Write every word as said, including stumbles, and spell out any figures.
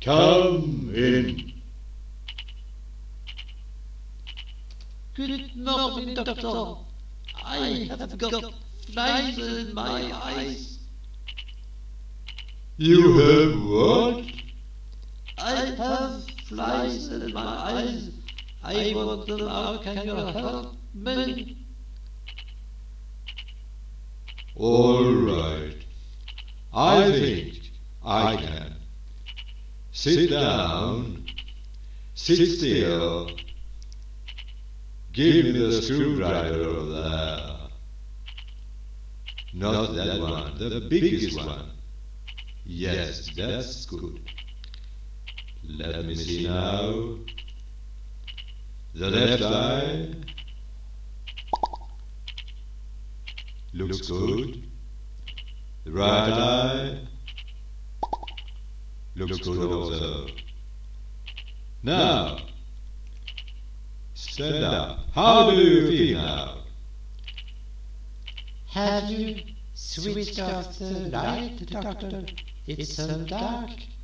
Come in. Good morning, doctor. I have got flies in my eyes. You have what? I have flies in my eyes. I want them out. Can you help me? All right. I think I can. Sit down. Sit still. Give me the screwdriver over there. Not that one, the biggest one. Yes, that's good. Let me see now. The left eye. Looks good. The right eye. Looks good also. Now, stand up. How do you feel now? Have you switched off the light, doctor? It's so dark.